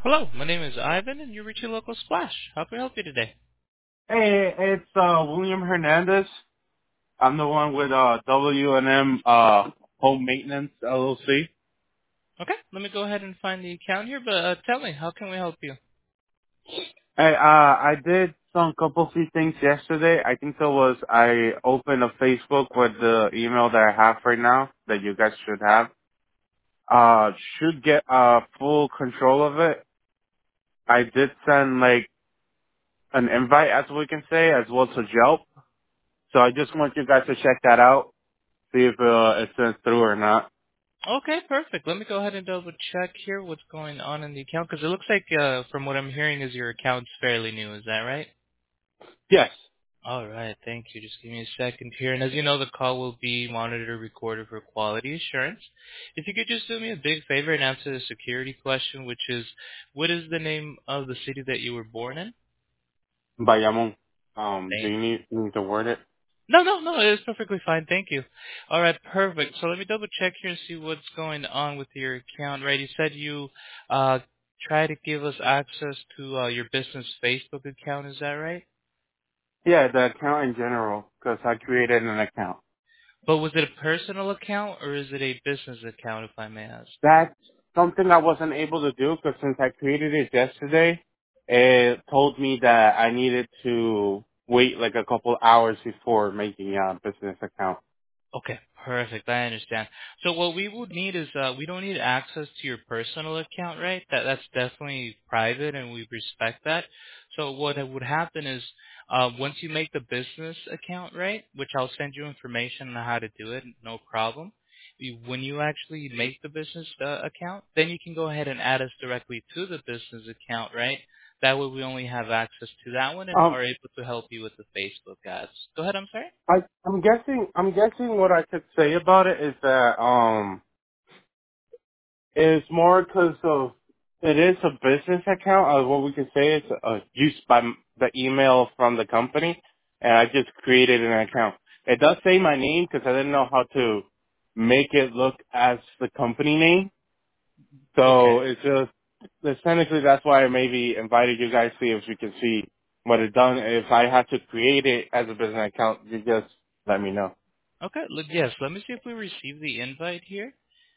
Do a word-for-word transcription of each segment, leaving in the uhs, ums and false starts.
Hello, my name is Ivan, and you're reaching Local Splash. How can I help you today? Hey, it's uh William Hernandez. I'm the one with uh W and M uh Home Maintenance L L C. Okay, let me go ahead and find the account here, but uh, tell me, how can we help you? Hey, uh I did some couple few things yesterday. I think it was I opened a Facebook with the email that I have right now that you guys should have. Uh should get uh full control of it. I did send like an invite as we can say, as well to Yelp. So I just want you guys to check that out, see if uh it sends through or not. Okay, perfect. Let me go ahead and double check here what's going on in the account, because it looks like, uh, from what I'm hearing, is your account's fairly new. Is that right? Yes. All right, thank you. Just give me a second here. And as you know, the call will be monitored or recorded for quality assurance. If you could just do me a big favor and answer the security question, which is, what is the name of the city that you were born in? Bayamon. Um, do Thank you need me to word it? No, no, no, it's perfectly fine. Thank you. All right, perfect. So let me double check here and see what's going on with your account. Right, you said you uh try to give us access to uh, your business Facebook account. Is that right? Yeah, the account in general, because I created an account. But was it a personal account or is it a business account, if I may ask? That's something I wasn't able to do because since I created it yesterday, it told me that I needed to wait like a couple hours before making a business account. Okay, perfect. I understand. So what we would need is uh, we don't need access to your personal account, right? That that's definitely private, and we respect that. So what would happen is uh, once you make the business account, right, which I'll send you information on how to do it, no problem. You- When you actually make the business uh, account, then you can go ahead and add us directly to the business account, right? That way we only have access to that one and Um, are able to help you with the Facebook ads. Go ahead, I'm sorry. I, I'm guessing, I'm guessing what I could say about it is that, um, It's more because of it is a business account. Uh, what we can say is uh, used by m- the email from the company, and I just created an account. It does say my name because I didn't know how to make it look as the company name. Okay. So it's just it's technically that's why I maybe invited you guys to see if you can see what it's done. If I have to create it as a business account, you just let me know. Okay. Look, yes. Let me see if we received the invite here.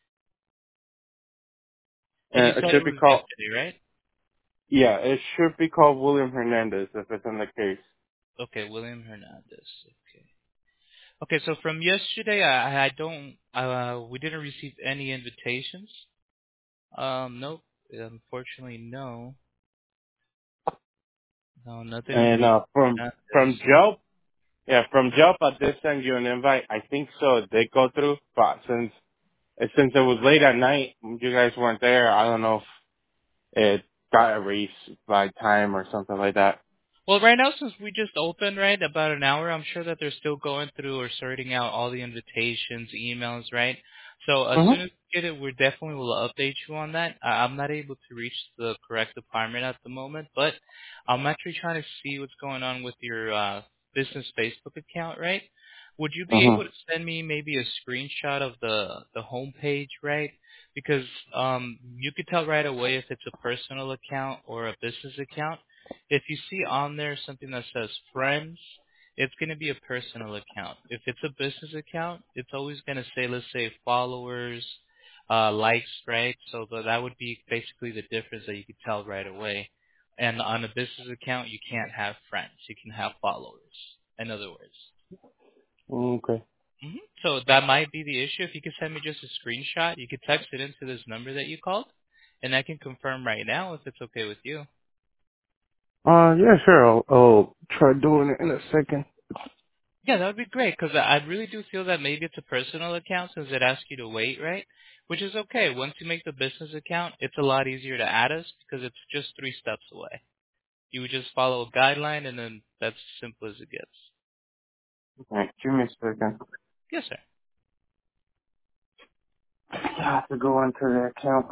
And you And it said it should be was called yesterday, right? yeah, it should be called William Hernandez if it's in the case. Okay, William Hernandez. Okay. Okay. So from yesterday, I, I don't. Uh, we didn't receive any invitations. Um, nope. Unfortunately, no. No, nothing in And William uh, from Hernandez. from Joe, yeah, from Joe, I did send you an invite. I think so. It did go through, but since since it was late at night, you guys weren't there. I don't know if it got erased by time or something like that. Well, right now, since we just opened, right, about an hour, I'm sure that they're still going through or sorting out all the invitations, emails, right? So as soon Mhm. as we get it, we definitely will update you on that. I- I'm not able to reach the correct department at the moment, but I'm actually trying to see what's going on with your uh, business Facebook account, right? Would you be able Mhm. to send me maybe a screenshot of the the home page, right? Because um, you could tell right away if it's a personal account or a business account. If you see on there something that says friends, it's going to be a personal account. If it's a business account, it's always going to say, let's say, followers, uh, likes, right? So th- that would be basically the difference that you could tell right away. And on a business account, you can't have friends. You can have followers, in other words. Okay. hmm So that might be the issue. If you could send me just a screenshot, you could text it into this number that you called, and I can confirm right now if it's okay with you. Uh, yeah, sure. I'll, I'll try doing it in a second. Yeah, that would be great because I I really do feel that maybe it's a personal account since it asks you to wait, right? Which is okay. Once you make the business account, it's a lot easier to add us because it's just three steps away. You would just follow a guideline and then that's as simple as it gets. Okay, give me a second. Yes, sir. I have to go into the account.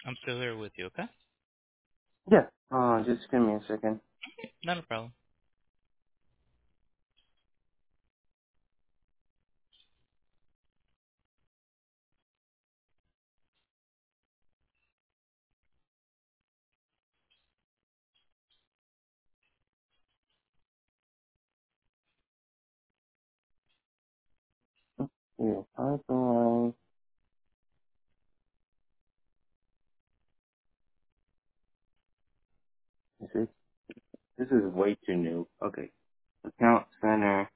I'm still here with you, okay? Yeah. Uh, just give me a second. Not a problem. Yeah, pipeline. This is this is way too new. Okay. Account center.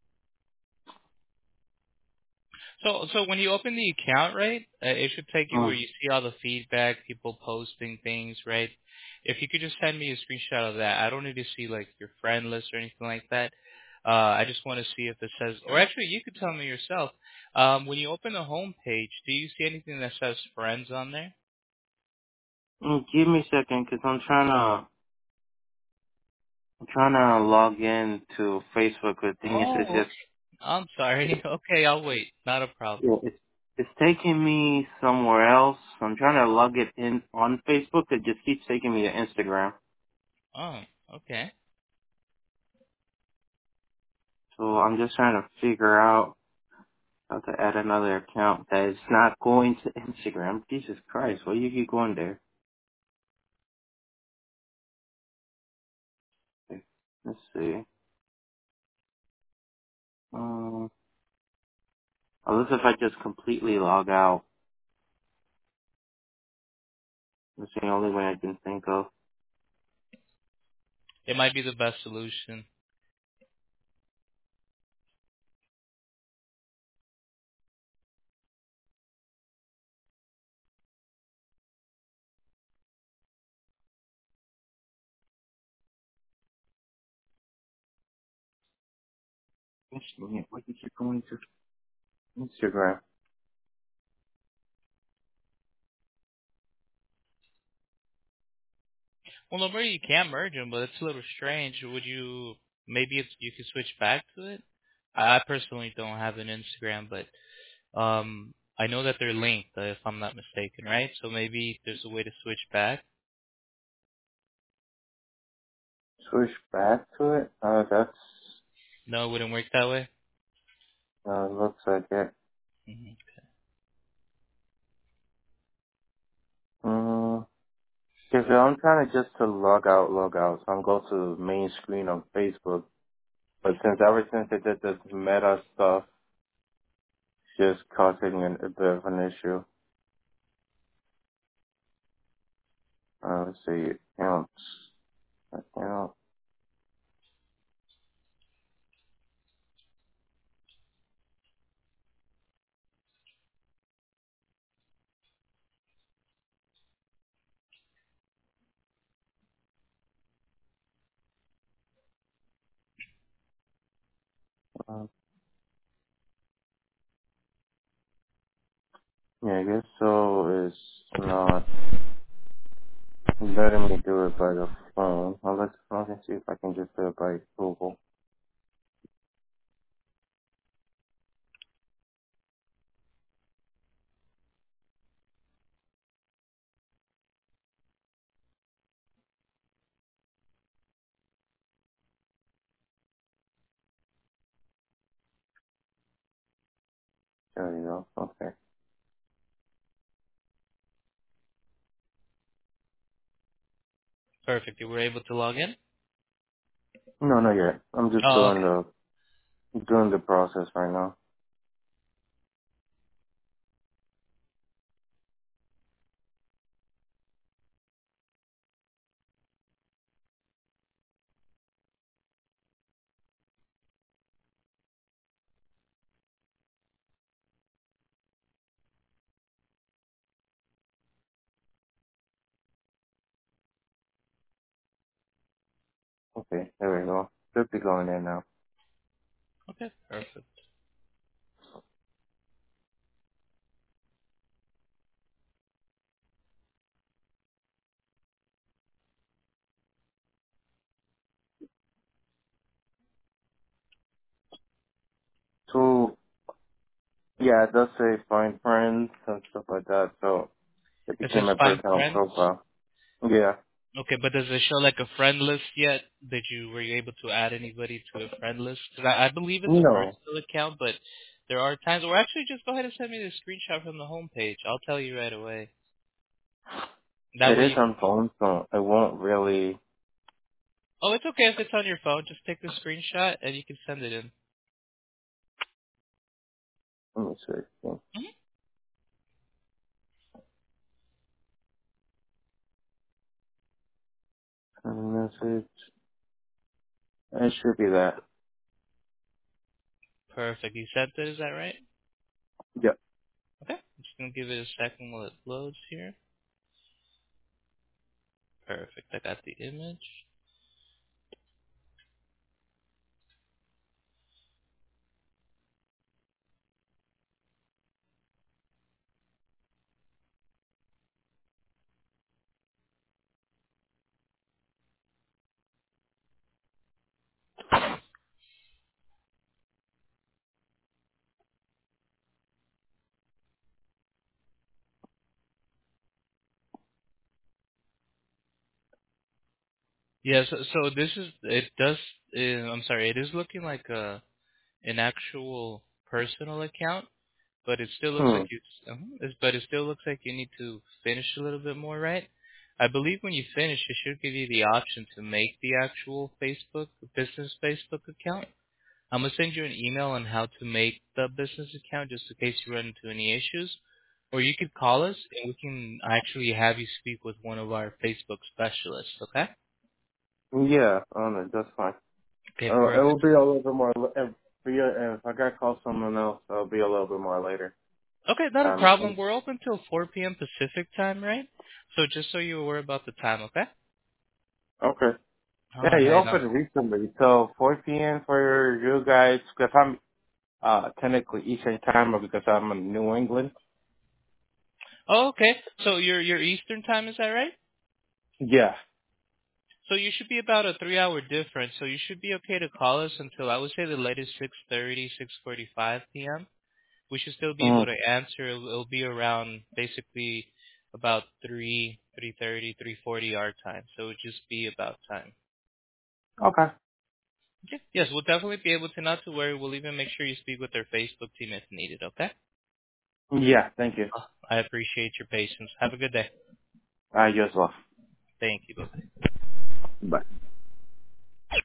So, so when you open the account, right, uh, it should take you where Mm. you see all the feedback, people posting things, right? If you could just send me a screenshot of that, I don't need to see like your friend list or anything like that. Uh, I just want to see if it says, or actually, you could tell me yourself. Um, when you open the home page, do you see anything that says friends on there? Mm, give me a second, cause I'm trying to I'm trying to log in to Facebook. The thing is, it's Oh, just okay. I'm sorry. Okay, I'll wait. Not a problem. yeah, it's it's taking me somewhere else. I'm trying to log it in on Facebook. It just keeps taking me to Instagram. Oh, okay. So I'm just trying to figure out how to add another account that is not going to Instagram. Jesus Christ, why you keep going there? Okay, let's see. Um, unless if I just completely log out. That's the only way I can think of. It might be the best solution. Instagram. Why you keep going to Instagram? Well, no, you can't merge them, but it's a little strange. Would you, maybe it's, you could switch back to it? I personally don't have an Instagram, but um, I know that they're linked, uh, if I'm not mistaken, right? So maybe there's a way to switch back. Switch back to it? Uh, that's, No, it wouldn't work that way. uh, looks like it. hmm Mm, cause I'm trying to just to log out, log out. So I'm going to the main screen on Facebook. But since ever since they did this meta stuff, it's just causing an, a bit of an issue. Uh, let's see, accounts, account. Uh, yeah, I guess so. It's not letting me do it by the phone. Well, let's, let me see if I can just do it by Google. There you go. Okay. Perfect. You were able to log in? No, not yet. I'm just Oh, doing okay. the doing the process right now. Okay, there we go. Should be going in now. Okay, perfect. So yeah, it does say find friends and stuff like that. So It It became says my find personal friends. profile. Yeah. Okay, but does it show like a friend list yet? Did you were you able to add anybody to a friend list? Because I, I believe it's a No. personal account, but there are times. Or actually, just go ahead and send me the screenshot from the homepage. I'll tell you right away. That It way is you can. on phone, so it won't really. Oh, it's okay if it's on your phone. Just take the screenshot and you can send it in. Let me see. Mhm. Message. It should be that. Perfect. You sent it. Is that right? Yep. Okay. I'm just gonna give it a second while it loads here. Perfect. I got the image. Yeah. So, so this is. It does. Uh, I'm sorry. It is looking like a an actual personal account, but it still looks Hmm. like you. Uh-huh, it's- but it still looks like you need to finish a little bit more, right? I believe when you finish, it should give you the option to make the actual Facebook business Facebook account. I'm gonna send you an email on how to make the business account, just in case you run into any issues. Or you could call us, and we can actually have you speak with one of our Facebook specialists. Okay? Yeah, on it. That's fine. Okay, Uh, it will perfect. be a little bit more. If, if I got to call someone else, it'll be a little bit more later. Okay, not a Um. problem. We're open till four p.m. Pacific time, right? So just so you're aware about the time, okay? Okay. All Yeah, you right. opened Um, recently, so four p m for you guys, because I'm uh technically Eastern time, but because I'm in New England. oh, okay. So your your Eastern time, is that right? Yeah. So you should be about a three-hour difference. So you should be okay to call us until I would say the latest six thirty, six forty-five p.m. We should still be able Mm. to answer. It'll, it'll be around basically about three, three thirty, three forty our time. So it would just be about time. Okay. Okay. Yes, we'll definitely be able to. Not to worry. We'll even make sure you speak with our Facebook team if needed. Okay. Yeah. Thank you. Oh, I appreciate your patience. Have a good day. Uh, you as well. Thank you. Bye. Bye.